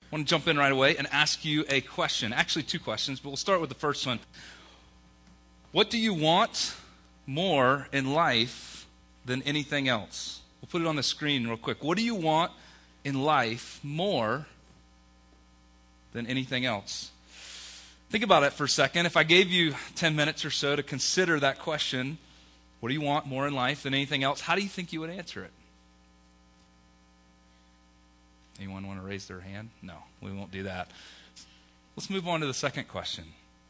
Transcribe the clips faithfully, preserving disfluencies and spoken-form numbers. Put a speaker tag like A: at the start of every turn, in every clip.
A: I want to jump in right away and ask you a question. Actually, two questions, but we'll start with the first one. What do you want more in life than anything else? We'll put it on the screen real quick. What do you want in life more than anything else? Think about it for a second. If I gave you ten minutes or so to consider that question, what do you want more in life than anything else? How do you think you would answer it? Anyone want to raise their hand? No, we won't do that. Let's move on to the second question.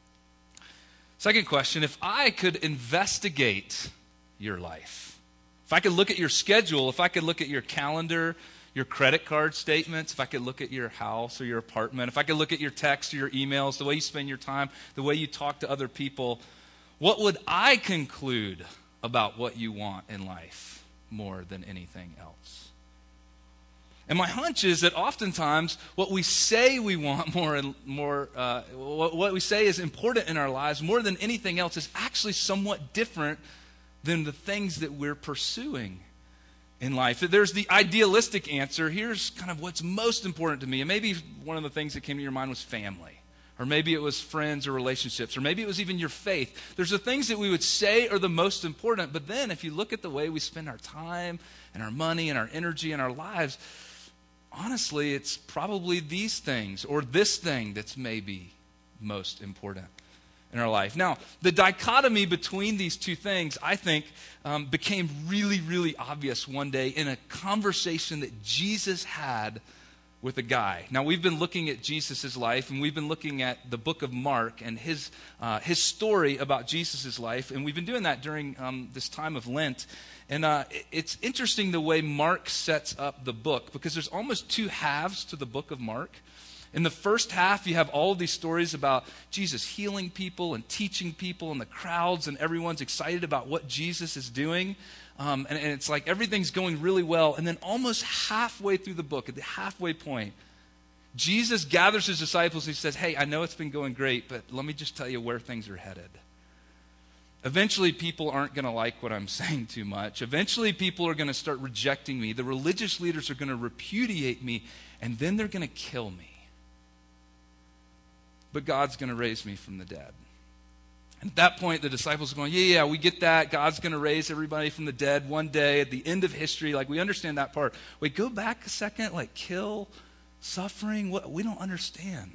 A: Second question, if I could investigate your life, if I could look at your schedule, if I could look at your calendar, your credit card statements, if I could look at your house or your apartment, if I could look at your texts or your emails, the way you spend your time, the way you talk to other people, what would I conclude about what you want in life more than anything else? And my hunch is that oftentimes what we say we want more and more, uh, what, what we say is important in our lives more than anything else is actually somewhat different than the things that we're pursuing in life. There's the idealistic answer. Here's kind of what's most important to me. And maybe one of the things that came to your mind was family. Or maybe it was friends or relationships. Or maybe it was even your faith. There's the things that we would say are the most important. But then if you look at the way we spend our time and our money and our energy and our lives, honestly, it's probably these things or this thing that's maybe most important in our life. Now, the dichotomy between these two things, I think, um, became really, really obvious one day in a conversation that Jesus had with a guy. Now, we've been looking at Jesus' life, and we've been looking at the book of Mark and his uh, his story about Jesus' life, and we've been doing that during um, this time of Lent. And uh, it's interesting the way Mark sets up the book, because there's almost two halves to the book of Mark. In the first half, you have all of these stories about Jesus healing people and teaching people and the crowds, and everyone's excited about what Jesus is doing. Um, and, and it's like everything's going really well. And then almost halfway through the book, at the halfway point, Jesus gathers his disciples and he says, hey, I know it's been going great, but let me just tell you where things are headed. Eventually, people aren't going to like what I'm saying too much. Eventually, people are going to start rejecting me. The religious leaders are going to repudiate me, and then they're going to kill me. But God's going to raise me from the dead. And at that point, the disciples are going, yeah, yeah, we get that. God's going to raise everybody from the dead one day at the end of history. Like, we understand that part. Wait, go back a second. Like, kill, suffering. What? We don't understand.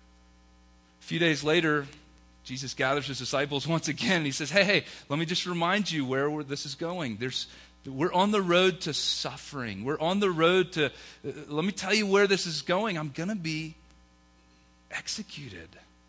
A: A few days later, Jesus gathers his disciples once again, and he says, hey, hey, let me just remind you where this is going. There's, we're on the road to suffering. We're on the road to, uh, let me tell you where this is going. I'm going to be executed.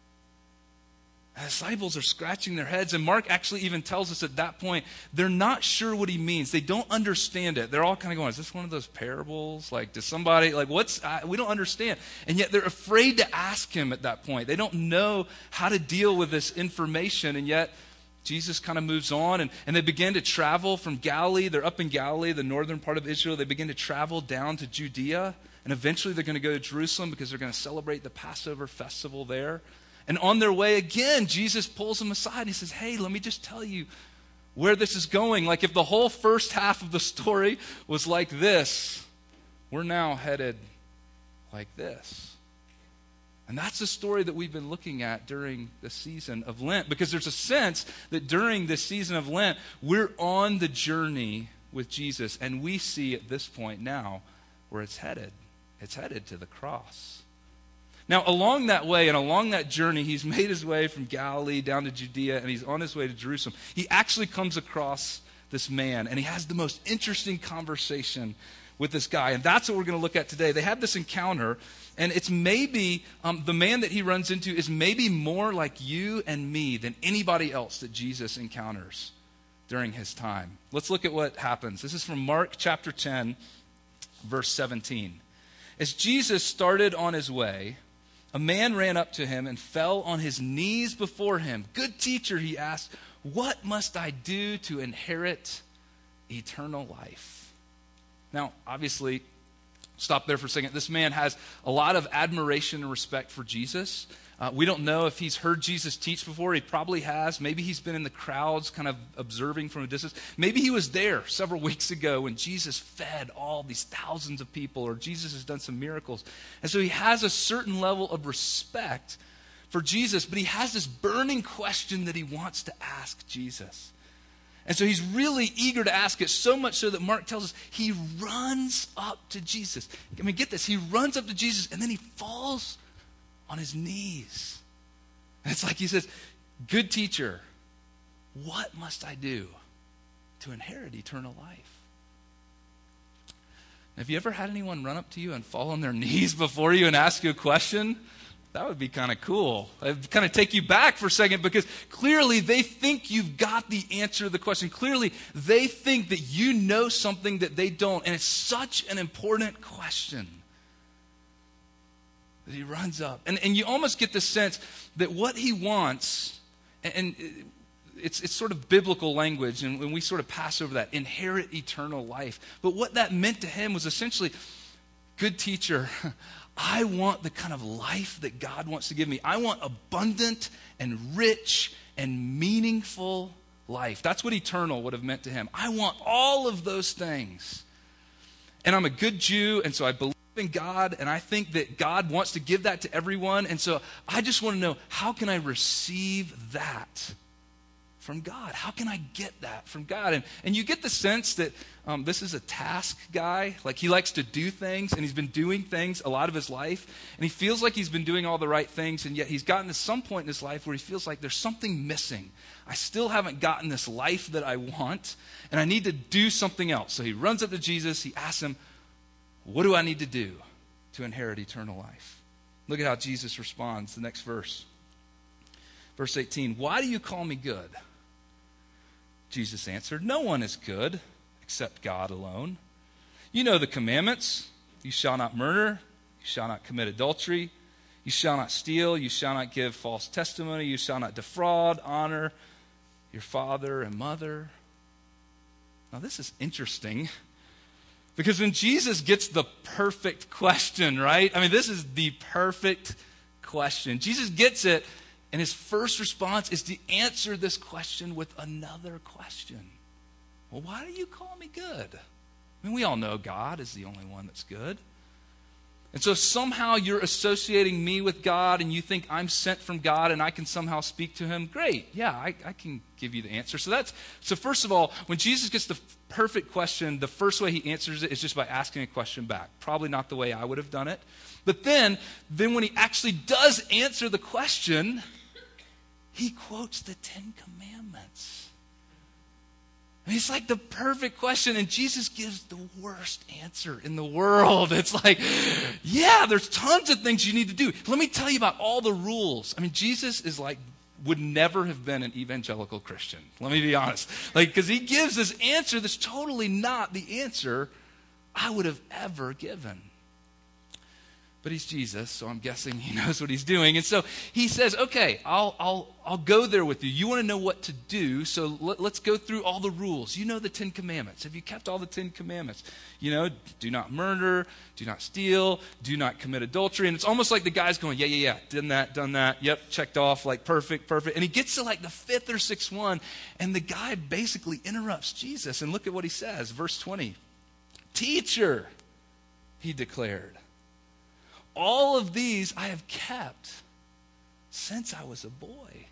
A: The disciples are scratching their heads, and Mark actually even tells us at that point, they're not sure what he means. They don't understand it. They're all kind of going, is this one of those parables? Like, does somebody, like, what's, uh, we don't understand. And yet they're afraid to ask him at that point. They don't know how to deal with this information, and yet Jesus kind of moves on, and, and they begin to travel from Galilee. They're up in Galilee, the northern part of Israel. They begin to travel down to Judea, and eventually they're going to go to Jerusalem because they're going to celebrate the Passover festival there. And on their way again, Jesus pulls them aside. He says, hey, let me just tell you where this is going. Like, if the whole first half of the story was like this, we're now headed like this. And that's the story that we've been looking at during the season of Lent, because there's a sense that during this season of Lent, we're on the journey with Jesus, and we see at this point now where it's headed. It's headed to the cross. Now, along that way and along that journey, he's made his way from Galilee down to Judea, and he's on his way to Jerusalem. He actually comes across this man, and he has the most interesting conversation with this guy. And that's what we're going to look at today. They have this encounter, and it's maybe, um, the man that he runs into is maybe more like you and me than anybody else that Jesus encounters during his time. Let's look at what happens. This is from Mark chapter ten, verse seventeen. As Jesus started on his way, a man ran up to him and fell on his knees before him. Good teacher, he asked, what must I do to inherit eternal life? Now, obviously, Stop there for a second. This man has a lot of admiration and respect for Jesus. Uh, we don't know if he's heard Jesus teach before. He probably has. Maybe he's been in the crowds kind of observing from a distance. Maybe he was there several weeks ago when Jesus fed all these thousands of people, or Jesus has done some miracles. And so he has a certain level of respect for Jesus, but he has this burning question that he wants to ask Jesus. And so he's really eager to ask it, so much so that Mark tells us he runs up to Jesus. I mean, get this. He runs up to Jesus, and then he falls on his knees. And it's like he says, "Good teacher, what must I do to inherit eternal life?" Have you ever had anyone run up to you and fall on their knees before you and ask you a question? That would be kind of cool. It'd kind of take you back for a second, because clearly they think you've got the answer to the question. Clearly they think that you know something that they don't. And it's such an important question that he runs up. And, and you almost get the sense that what he wants, and, and it's, it's sort of biblical language, and when we sort of pass over that, inherit eternal life. But what that meant to him was essentially, "Good teacher, I want the kind of life that God wants to give me. I want abundant and rich and meaningful life." That's what eternal would have meant to him. I want all of those things. And I'm a good Jew, and so I believe in God, and I think that God wants to give that to everyone. And so I just want to know, how can I receive that from God? How can I get that from God? And, and you get the sense that um, this is a task guy. Like, he likes to do things, and he's been doing things a lot of his life. And he feels like he's been doing all the right things, and yet he's gotten to some point in his life where he feels like there's something missing. I still haven't gotten this life that I want, and I need to do something else. So he runs up to Jesus. He asks him, "What do I need to do to inherit eternal life?" Look at how Jesus responds, the next verse. Verse eighteen, "Why do you call me good?" Jesus answered, "No one is good except God alone. You know the commandments. You shall not murder. You shall not commit adultery. You shall not steal. You shall not give false testimony. You shall not defraud. Honor your father and mother." Now, this is interesting, because when Jesus gets the perfect question, right? I mean, this is the perfect question. Jesus gets it, and his first response is to answer this question with another question. Well, why do you call me good? I mean, we all know God is the only one that's good. And so somehow you're associating me with God, and you think I'm sent from God and I can somehow speak to him. Great. Yeah, I, I can give you the answer. So that's so first of all, when Jesus gets the perfect question, the first way he answers it is just by asking a question back. Probably not the way I would have done it. But then, then when he actually does answer the question, he quotes the Ten Commandments. I mean, it's like the perfect question, and Jesus gives the worst answer in the world. It's like, yeah, there's tons of things you need to do. Let me tell you about all the rules. I mean, Jesus is like, would never have been an evangelical Christian. Let me be honest. Like, because he gives this answer that's totally not the answer I would have ever given. But he's Jesus, so I'm guessing he knows what he's doing. And so he says, okay, I'll I'll I'll go there with you. You want to know what to do, so let, let's go through all the rules. You know the Ten Commandments. Have you kept all the Ten Commandments? You know, do not murder, do not steal, do not commit adultery. And it's almost like the guy's going, yeah, yeah, yeah, done that, done that. Yep, checked off, like perfect, perfect. And he gets to like the fifth or sixth one, and the guy basically interrupts Jesus. And look at what he says, verse twenty. "Teacher," he declared, "all of these I have kept since I was a boy."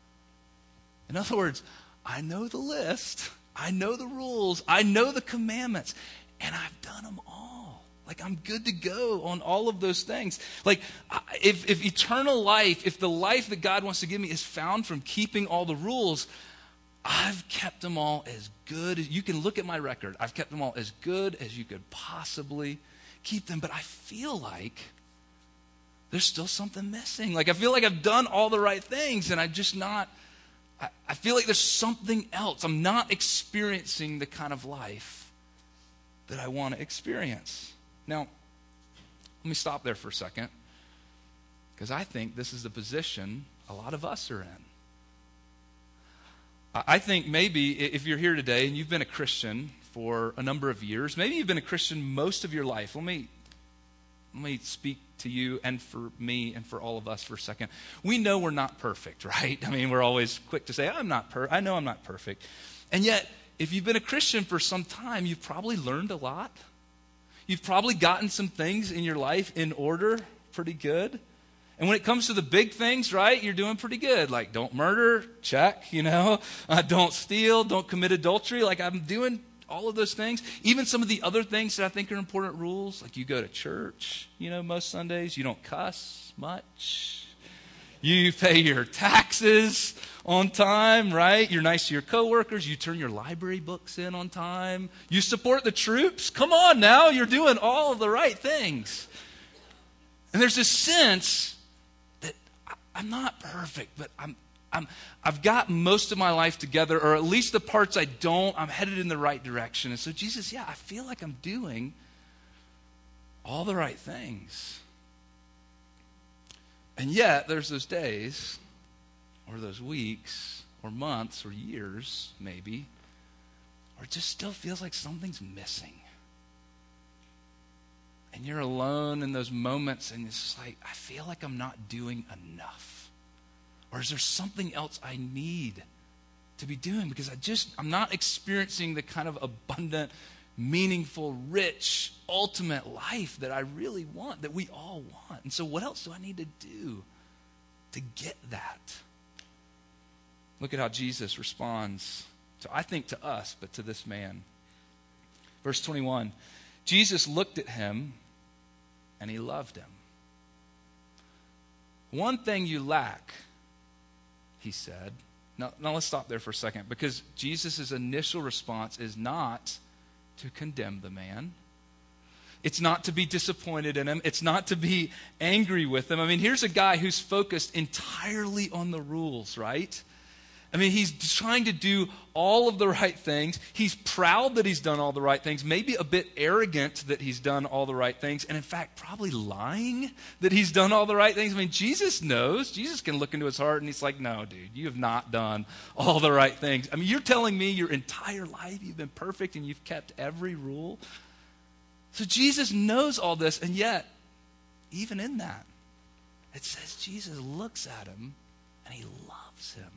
A: In other words, I know the list, I know the rules, I know the commandments, and I've done them all. Like, I'm good to go on all of those things. Like, if, if eternal life, if the life that God wants to give me is found from keeping all the rules, I've kept them all as good as, you can look at my record, I've kept them all as good as you could possibly keep them. But I feel like there's still something missing. Like, I feel like I've done all the right things, and I'm just not, I, I feel like there's something else. I'm not experiencing the kind of life that I want to experience. Now, let me stop there for a second, because I think this is the position a lot of us are in. I think maybe if you're here today and you've been a Christian for a number of years, maybe you've been a Christian most of your life. Let me let me speak to you and for me and for all of us for a second. We know we're not perfect, right? I mean, we're always quick to say, I'm not per- I know I'm not perfect. And yet, if you've been a Christian for some time, you've probably learned a lot. You've probably gotten some things in your life in order pretty good. And when it comes to the big things, right, you're doing pretty good. Like, don't murder, check, you know. Uh, don't steal, don't commit adultery. Like, I'm doing all of those things. Even some of the other things that I think are important rules. Like, you go to church, you know, most Sundays. You don't cuss much. You pay your taxes on time, right? You're nice to your coworkers. You turn your library books in on time. You support the troops. Come on now. You're doing all of the right things. And there's this sense that I'm not perfect, but I'm, I'm, I've got most of my life together, or at least the parts I don't, I'm headed in the right direction. And so Jesus, yeah, I feel like I'm doing all the right things. And yet, there's those days, or those weeks, or months, or years, maybe, where it just still feels like something's missing. And you're alone in those moments, and it's just like, I feel like I'm not doing enough. Or is there something else I need to be doing? Because I just, I'm not experiencing the kind of abundant, meaningful, rich, ultimate life that I really want, that we all want. And so what else do I need to do to get that? Look at how Jesus responds to, I think to us, but to this man. Verse twenty-one, Jesus looked at him and he loved him. One thing you lack, he said. Now, now let's stop there for a second, because Jesus' initial response is not to condemn the man. It's not to be disappointed in him. It's not to be angry with him. I mean, here's a guy who's focused entirely on the rules, right? I mean, he's trying to do all of the right things. He's proud that he's done all the right things, maybe a bit arrogant that he's done all the right things, and in fact, probably lying that he's done all the right things. I mean, Jesus knows. Jesus can look into his heart, and he's like, no, dude, you have not done all the right things. I mean, you're telling me your entire life you've been perfect and you've kept every rule? So Jesus knows all this, and yet, even in that, it says Jesus looks at him, and he loves him.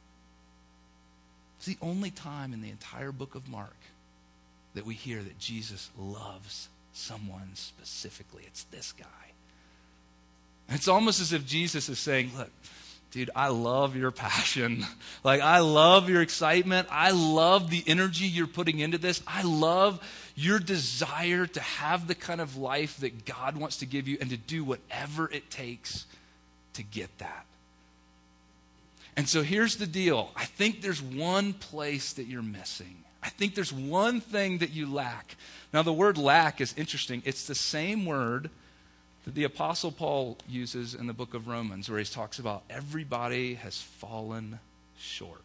A: It's the only time in the entire book of Mark that we hear that Jesus loves someone specifically. It's this guy. And it's almost as if Jesus is saying, look, dude, I love your passion. Like, I love your excitement. I love the energy you're putting into this. I love your desire to have the kind of life that God wants to give you and to do whatever it takes to get that. And so here's the deal. I think there's one place that you're missing. I think there's one thing that you lack. Now, the word lack is interesting. It's the same word that the Apostle Paul uses in the book of Romans, where he talks about everybody has fallen short.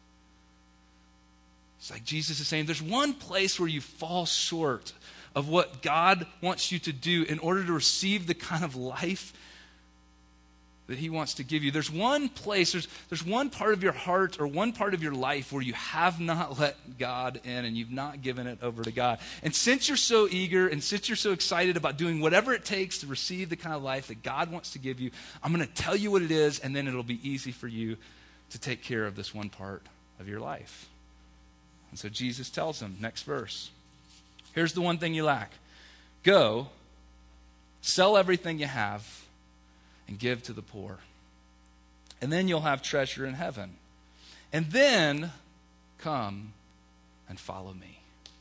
A: It's like Jesus is saying there's one place where you fall short of what God wants you to do in order to receive the kind of life that he wants to give you. There's one place, there's, there's one part of your heart or one part of your life where you have not let God in and you've not given it over to God. And since you're so eager and since you're so excited about doing whatever it takes to receive the kind of life that God wants to give you, I'm going to tell you what it is, and then it'll be easy for you to take care of this one part of your life. And so Jesus tells them, next verse, here's the one thing you lack. Go, sell everything you have, and give to the poor. And then you'll have treasure in heaven. And then come and follow me.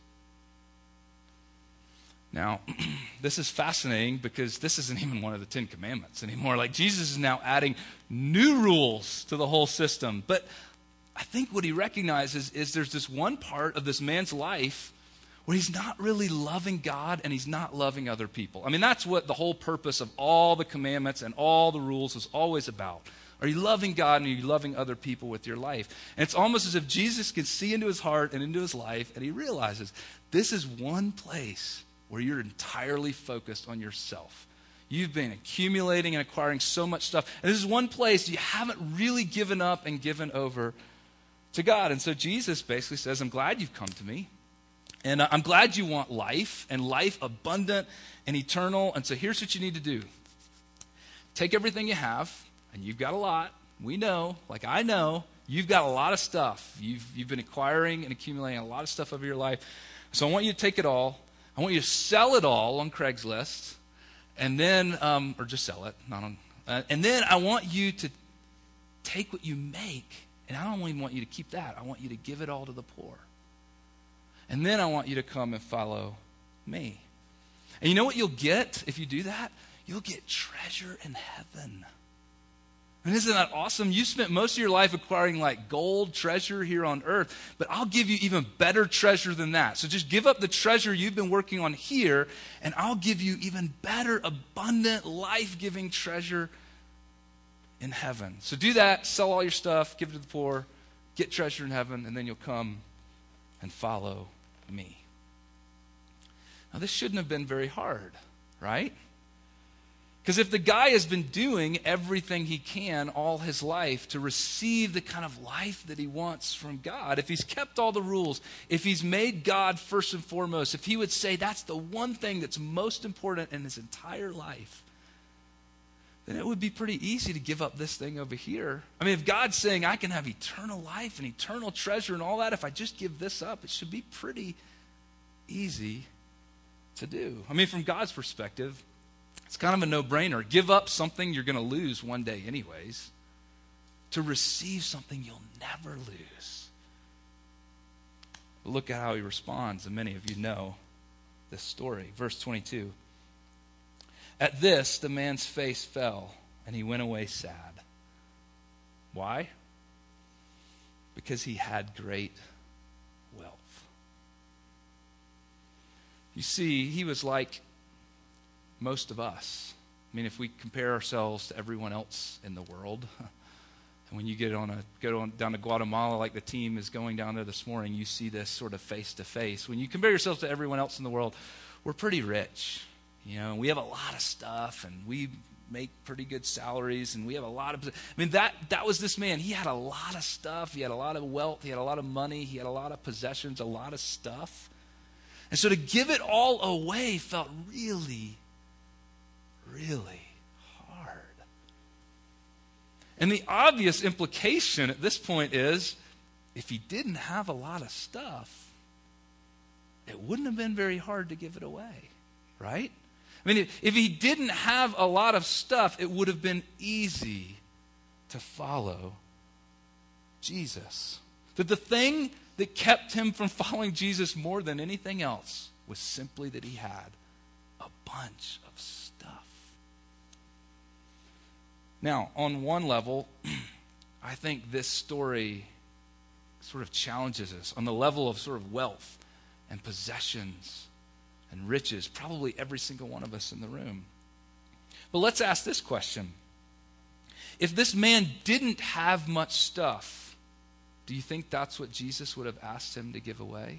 A: Now, this is fascinating because this isn't even one of the Ten Commandments anymore. Like, Jesus is now adding new rules to the whole system. But I think what he recognizes is there's this one part of this man's life where he's not really loving God and he's not loving other people. I mean, that's what the whole purpose of all the commandments and all the rules is always about. Are you loving God and are you loving other people with your life? And it's almost as if Jesus can see into his heart and into his life, and he realizes this is one place where you're entirely focused on yourself. You've been accumulating and acquiring so much stuff, and this is one place you haven't really given up and given over to God. And so Jesus basically says, I'm glad you've come to me. And uh, I'm glad you want life, and life abundant and eternal. And so here's what you need to do. Take everything you have, and you've got a lot. We know, like I know, you've got a lot of stuff. You've, you've been acquiring and accumulating a lot of stuff over your life. So I want you to take it all. I want you to sell it all on Craigslist, and then, um, or just sell it, not on. Uh, and then I want you to take what you make, and I don't even want you to keep that. I want you to give it all to the poor. And then I want you to come and follow me. And you know what you'll get if you do that? You'll get treasure in heaven. And isn't that awesome? You spent most of your life acquiring like gold treasure here on earth, but I'll give you even better treasure than that. So just give up the treasure you've been working on here, and I'll give you even better, abundant, life-giving treasure in heaven. So do that, sell all your stuff, give it to the poor, get treasure in heaven, and then you'll come and follow me. Now this shouldn't have been very hard, right? Because if the guy has been doing everything he can all his life to receive the kind of life that he wants from God, if he's kept all the rules, if he's made God first and foremost, if he would say that's the one thing that's most important in his entire life, then it would be pretty easy to give up this thing over here. I mean, if God's saying I can have eternal life and eternal treasure and all that, if I just give this up, it should be pretty easy to do. I mean, from God's perspective, it's kind of a no-brainer. Give up something you're going to lose one day anyways to receive something you'll never lose. Look at how he responds, and many of you know this story. Verse twenty-two. At this, the man's face fell, and he went away sad. Why? Because he had great wealth. You see, he was like most of us. I mean, if we compare ourselves to everyone else in the world, and when you get on a go on, down to Guatemala, like the team is going down there this morning, you see this sort of face to face. When you compare yourselves to everyone else in the world, we're pretty rich, you know. We have a lot of stuff, and we make pretty good salaries, and we have a lot of. I mean, that that was this man. He had a lot of stuff. He had a lot of wealth. He had a lot of money. He had a lot of possessions. A lot of stuff, and so to give it all away felt really. really hard. And the obvious implication at this point is, if he didn't have a lot of stuff, it wouldn't have been very hard to give it away, right? I mean, if, if he didn't have a lot of stuff, it would have been easy to follow Jesus. That the thing that kept him from following Jesus more than anything else was simply that he had a bunch of stuff. Now, on one level, I think this story sort of challenges us on the level of sort of wealth and possessions and riches, probably every single one of us in the room. But let's ask this question. If this man didn't have much stuff, do you think that's what Jesus would have asked him to give away?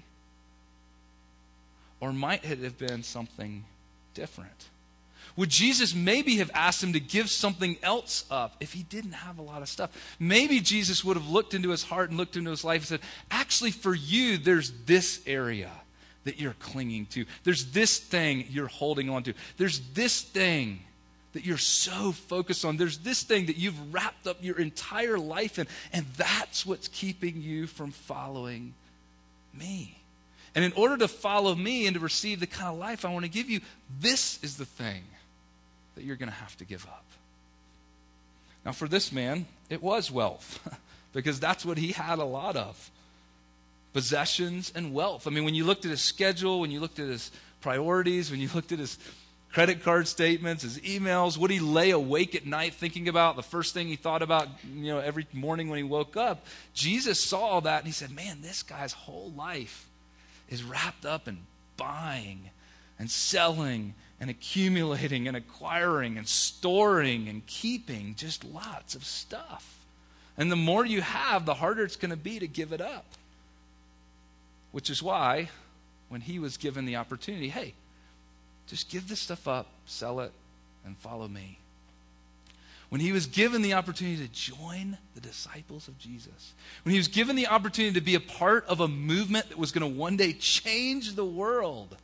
A: Or might it have been something different? Would Jesus maybe have asked him to give something else up if he didn't have a lot of stuff? Maybe Jesus would have looked into his heart and looked into his life and said, actually for you, there's this area that you're clinging to. There's this thing you're holding on to. There's this thing that you're so focused on. There's this thing that you've wrapped up your entire life in, and that's what's keeping you from following me. And in order to follow me and to receive the kind of life I want to give you, this is the thing that you're going to have to give up. Now, for this man, it was wealth, because that's what he had a lot of. Possessions and wealth. I mean, when you looked at his schedule, when you looked at his priorities, when you looked at his credit card statements, his emails, would he lay awake at night thinking about the first thing he thought about, you know, every morning when he woke up? Jesus saw that and he said, man, this guy's whole life is wrapped up in buying and selling and accumulating and acquiring and storing and keeping just lots of stuff. And the more you have, the harder it's going to be to give it up. Which is why, when he was given the opportunity, hey, just give this stuff up, sell it, and follow me. when he was given the opportunity to join the disciples of Jesus, when he was given the opportunity to be a part of a movement that was going to one day change the world,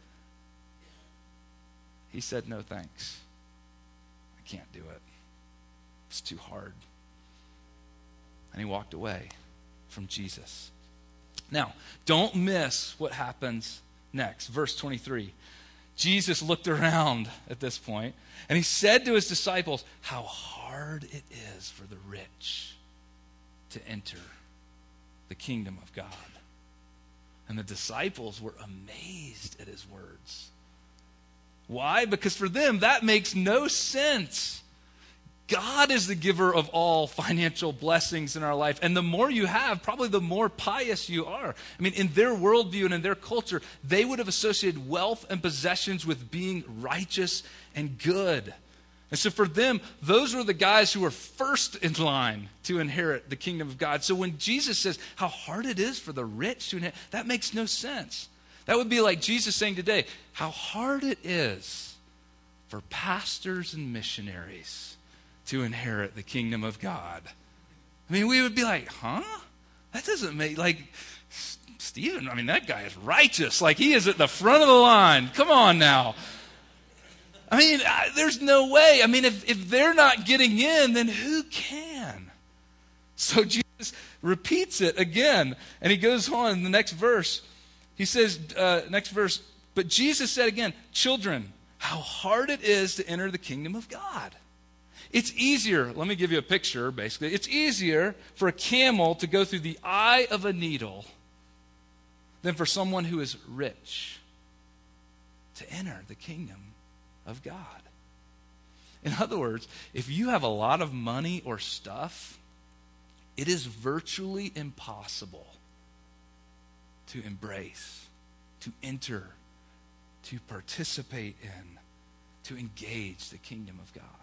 A: he said, no thanks. I can't do it. It's too hard. And he walked away from Jesus. Now, don't miss what happens next. Verse twenty-three. Jesus looked around at this point, and he said to his disciples, how hard it is for the rich to enter the kingdom of God. And the disciples were amazed at his words. Why? Because for them, that makes no sense. God is the giver of all financial blessings in our life. And the more you have, probably the more pious you are. I mean, in their worldview and in their culture, they would have associated wealth and possessions with being righteous and good. And so for them, those were the guys who were first in line to inherit the kingdom of God. So when Jesus says how hard it is for the rich to inherit, that makes no sense. That would be like Jesus saying today, how hard it is for pastors and missionaries to inherit the kingdom of God. I mean, we would be like, huh? That doesn't make, like, Stephen, I mean, that guy is righteous. Like, he is at the front of the line. Come on now. I mean, I, there's no way. I mean, if, if they're not getting in, then who can? So Jesus repeats it again, and he goes on in the next verse. He says, uh, next verse, but Jesus said again, children, how hard it is to enter the kingdom of God. It's easier, let me give you a picture, basically. It's easier for a camel to go through the eye of a needle than for someone who is rich to enter the kingdom of God. In other words, if you have a lot of money or stuff, it is virtually impossible to embrace, to enter, to participate in, to engage the kingdom of God.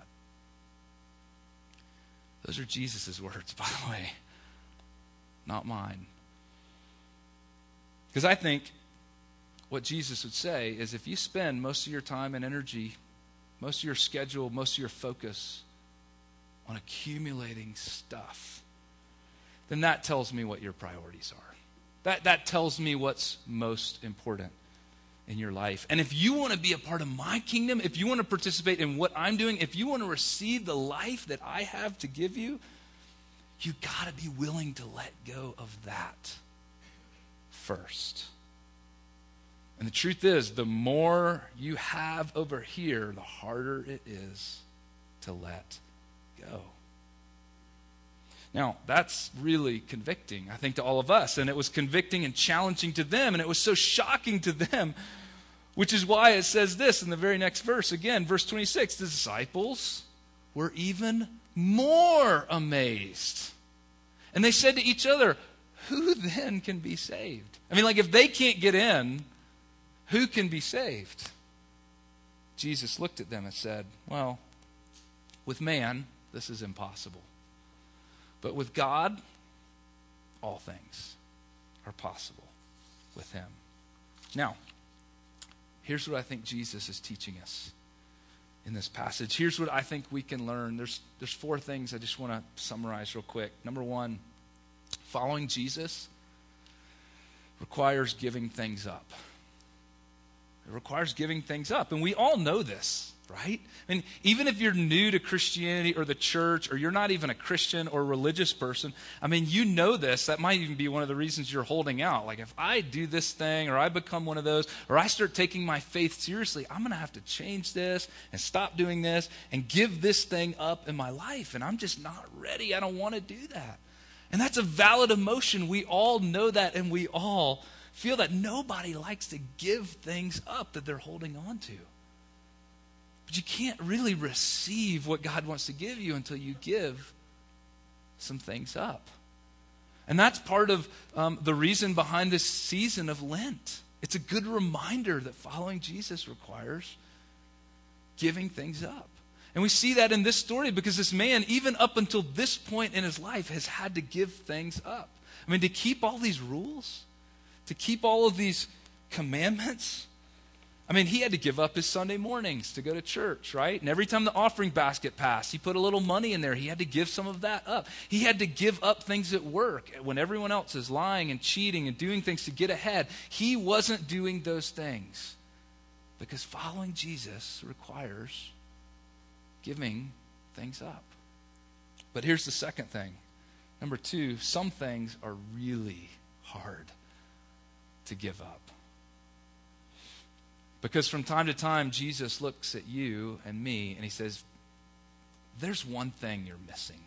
A: Those are Jesus' words, by the way, not mine. Because I think what Jesus would say is if you spend most of your time and energy, most of your schedule, most of your focus on accumulating stuff, then that tells me what your priorities are. That, that tells me what's most important in your life. And if you want to be a part of my kingdom, if you want to participate in what I'm doing, if you want to receive the life that I have to give you, you got to be willing to let go of that first. And the truth is, the more you have over here, the harder it is to let go. Now, that's really convicting, I think, to all of us. And it was convicting and challenging to them. And it was so shocking to them, which is why it says this in the very next verse. Again, verse twenty-six, the disciples were even more amazed. And they said to each other, who then can be saved? I mean, like, if they can't get in, who can be saved? Jesus looked at them and said, well, with man, this is impossible. But with God, all things are possible with him. Now, here's what I think Jesus is teaching us in this passage. Here's what I think we can learn. There's, there's four things I just want to summarize real quick. Number one, following Jesus requires giving things up. It requires giving things up. And we all know this, right? I mean, even if you're new to Christianity or the church, or you're not even a Christian or religious person, I mean, you know this. That might even be one of the reasons you're holding out. Like, if I do this thing, or I become one of those, or I start taking my faith seriously, I'm going to have to change this and stop doing this and give this thing up in my life. And I'm just not ready. I don't want to do that. And that's a valid emotion. We all know that, and we all feel that. Nobody likes to give things up that they're holding on to. But you can't really receive what God wants to give you until you give some things up. And that's part of um, the reason behind this season of Lent. It's a good reminder that following Jesus requires giving things up. And we see that in this story because this man, even up until this point in his life, has had to give things up. I mean, to keep all these rules, to keep all of these commandments, I mean, he had to give up his Sunday mornings to go to church, right? And every time the offering basket passed, he put a little money in there. He had to give some of that up. He had to give up things at work when everyone else is lying and cheating and doing things to get ahead. He wasn't doing those things because following Jesus requires giving things up. But here's the second thing. Number two, some things are really hard to give up. Because from time to time, Jesus looks at you and me and he says, there's one thing you're missing.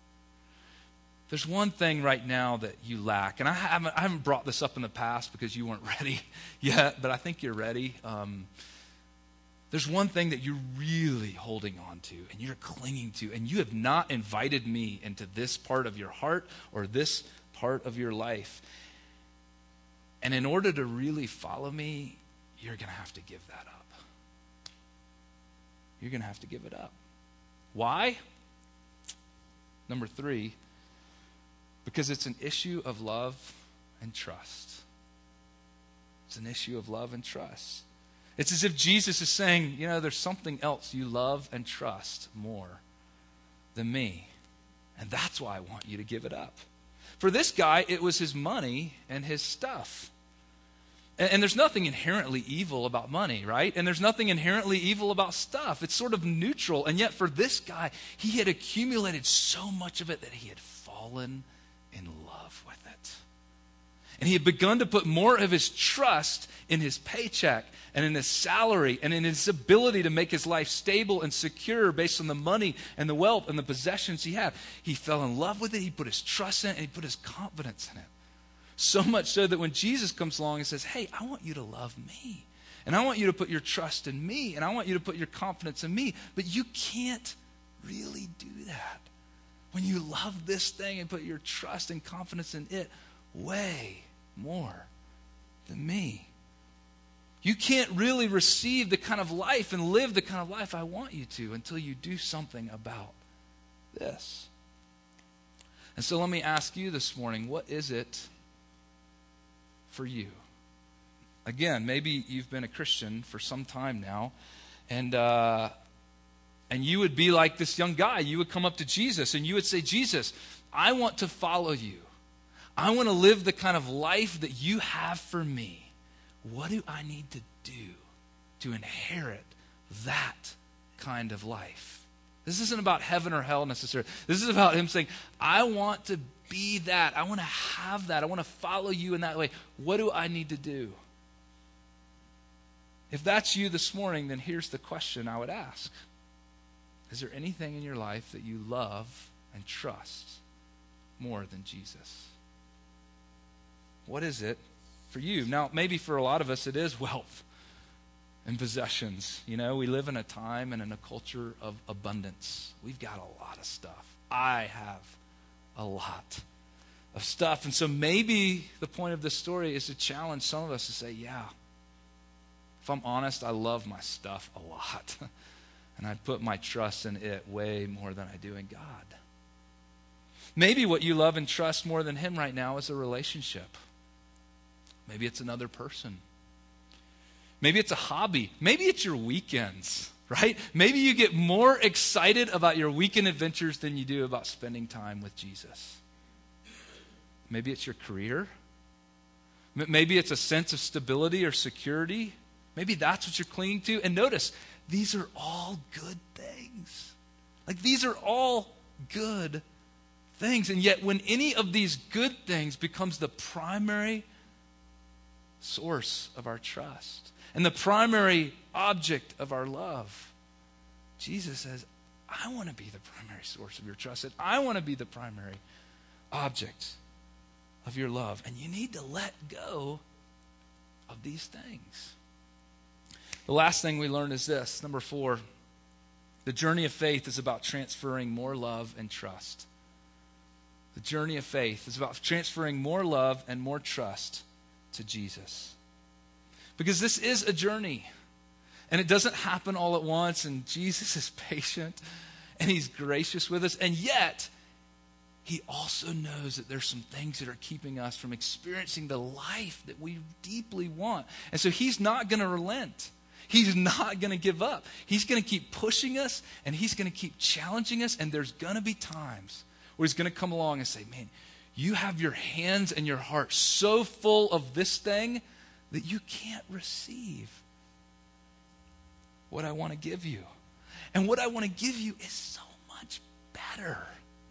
A: There's one thing right now that you lack. And I haven't, I haven't brought this up in the past because you weren't ready yet, but I think you're ready. Um, there's one thing that you're really holding on to and you're clinging to, and you have not invited me into this part of your heart or this part of your life. And in order to really follow me, you're going to have to give that up. You're going to have to give it up. Why? Number three, because it's an issue of love and trust. It's an issue of love and trust. It's as if Jesus is saying, you know, there's something else you love and trust more than me. And that's why I want you to give it up. For this guy, it was his money and his stuff. And, and there's nothing inherently evil about money, right? And there's nothing inherently evil about stuff. It's sort of neutral. And yet for this guy, he had accumulated so much of it that he had fallen in love with it. And he had begun to put more of his trust in his paycheck and in his salary and in his ability to make his life stable and secure based on the money and the wealth and the possessions he had. He fell in love with it. He put his trust in it, and he put his confidence in it. So much so that when Jesus comes along and says, hey, I want you to love me. And I want you to put your trust in me. And I want you to put your confidence in me. But you can't really do that. When you love this thing and put your trust and confidence in it way more than me. You can't really receive the kind of life and live the kind of life I want you to until you do something about this. And so let me ask you this morning, what is it for you? Again, maybe you've been a Christian for some time now, and uh, and you would be like this young guy. You would come up to Jesus and you would say, Jesus, I want to follow you. I want to live the kind of life that you have for me. What do I need to do to inherit that kind of life? This isn't about heaven or hell necessarily. This is about him saying, I want to be that. I want to have that. I want to follow you in that way. What do I need to do? If that's you this morning, then here's the question I would ask. Is there anything in your life that you love and trust more than Jesus? What is it for you? Now, maybe for a lot of us, it is wealth and possessions. You know, we live in a time and in a culture of abundance. We've got a lot of stuff. I have a lot of stuff. And so maybe the point of this story is to challenge some of us to say, yeah, if I'm honest, I love my stuff a lot. And I put my trust in it way more than I do in God. Maybe what you love and trust more than him right now is a relationship. Maybe it's another person. Maybe it's a hobby. Maybe it's your weekends, right? Maybe you get more excited about your weekend adventures than you do about spending time with Jesus. Maybe it's your career. Maybe it's a sense of stability or security. Maybe that's what you're clinging to. And notice, these are all good things. Like, these are all good things. And yet, when any of these good things becomes the primary source of our trust and the primary object of our love, Jesus says, I want to be the primary source of your trust, and I want to be the primary object of your love. And you need to let go of these things. The last thing we learn is this. Number four, the journey of faith is about transferring more love and trust. The journey of faith is about transferring more love and more trust to Jesus. Because this is a journey. And it doesn't happen all at once. And Jesus is patient. And he's gracious with us. And yet, he also knows that there's some things that are keeping us from experiencing the life that we deeply want. And so he's not going to relent. He's not going to give up. He's going to keep pushing us, and he's going to keep challenging us, and there's going to be times where he's going to come along and say, man, you have your hands and your heart so full of this thing that you can't receive what I want to give you. And what I want to give you is so much better.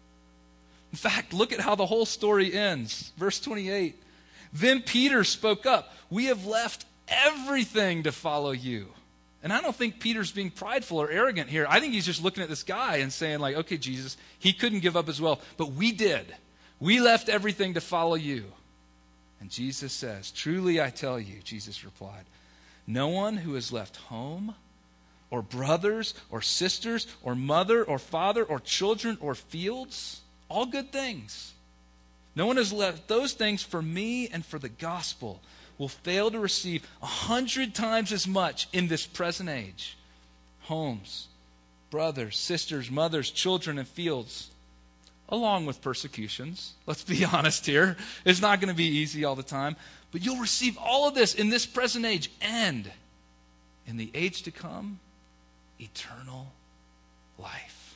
A: In fact, look at how the whole story ends. Verse twenty-eight. Then Peter spoke up. We have left everything to follow you. And I don't think Peter's being prideful or arrogant here. I think he's just looking at this guy and saying like, okay, Jesus, he couldn't give up as well, but we did. We left everything to follow you. And Jesus says, truly I tell you, Jesus replied, no one who has left home or brothers or sisters or mother or father or children or fields, all good things. No one has left those things for me and for the gospel will fail to receive a hundred times as much in this present age. Homes, brothers, sisters, mothers, children, and fields, along with persecutions. Let's be honest here. It's not going to be easy all the time. But you'll receive all of this in this present age and in the age to come, eternal life.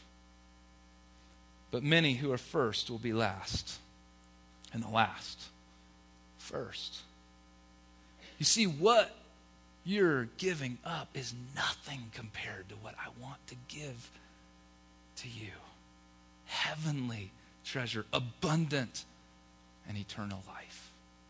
A: But many who are first will be last, and the last first. You see, what you're giving up is nothing compared to what I want to give to you. Heavenly treasure, abundant and eternal life.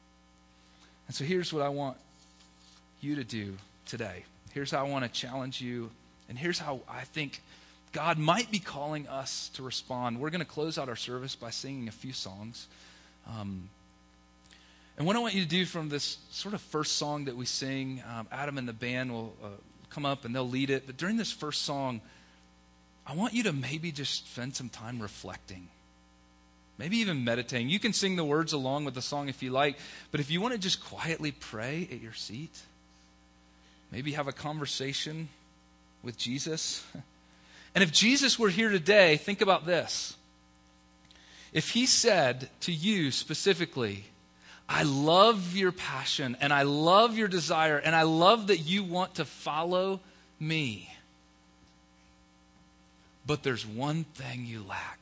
A: And so here's what I want you to do today. Here's how I want to challenge you, and here's how I think God might be calling us to respond. We're going to close out our service by singing a few songs. Um, and what I want you to do from this sort of first song that we sing, um, Adam and the band will uh, come up and they'll lead it. But during this first song, I want you to maybe just spend some time reflecting. Maybe even meditating. You can sing the words along with the song if you like. But if you want to just quietly pray at your seat, maybe have a conversation with Jesus. And if Jesus were here today, think about this. If he said to you specifically, I love your passion and I love your desire and I love that you want to follow me, but there's one thing you lack.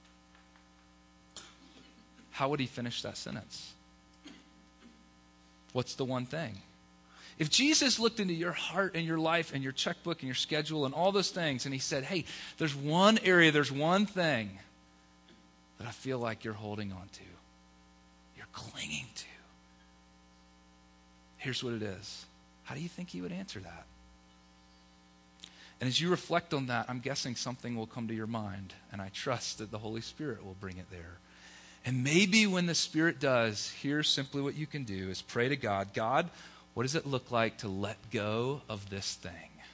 A: How would he finish that sentence? What's the one thing? If Jesus looked into your heart and your life and your checkbook and your schedule and all those things and he said, hey, there's one area, there's one thing that I feel like you're holding on to, you're clinging to. Here's what it is. How do you think he would answer that? And as you reflect on that, I'm guessing something will come to your mind, and I trust that the Holy Spirit will bring it there. And maybe when the Spirit does, here's simply what you can do is pray to God, God, what does it look like to let go of this thing?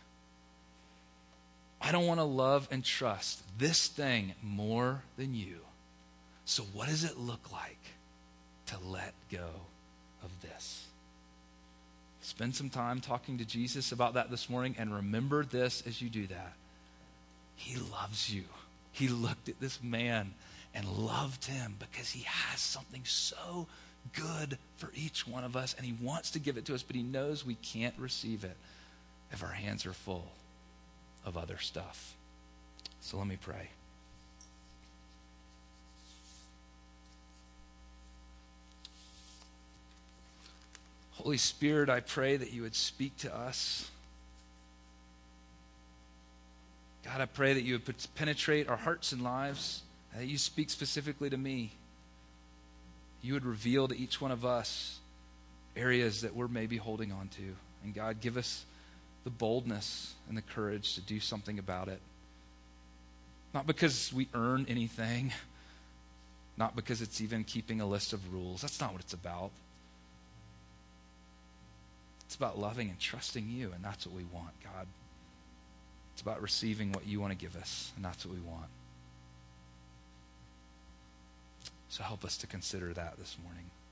A: I don't want to love and trust this thing more than you. So what does it look like to let go of this? Spend some time talking to Jesus about that this morning, and remember this as you do that. He loves you. He looked at this man and loved him because he has something so good for each one of us, and he wants to give it to us, but he knows we can't receive it if our hands are full of other stuff. So let me pray. Holy Spirit, I pray that you would speak to us. God, I pray that you would penetrate our hearts and lives, and that you speak specifically to me. You would reveal to each one of us areas that we're maybe holding on to. And God, give us the boldness and the courage to do something about it. Not because we earn anything, not because it's even keeping a list of rules. That's not what it's about. It's about loving and trusting you, and that's what we want, God. It's about receiving what you want to give us, and that's what we want. So help us to consider that this morning.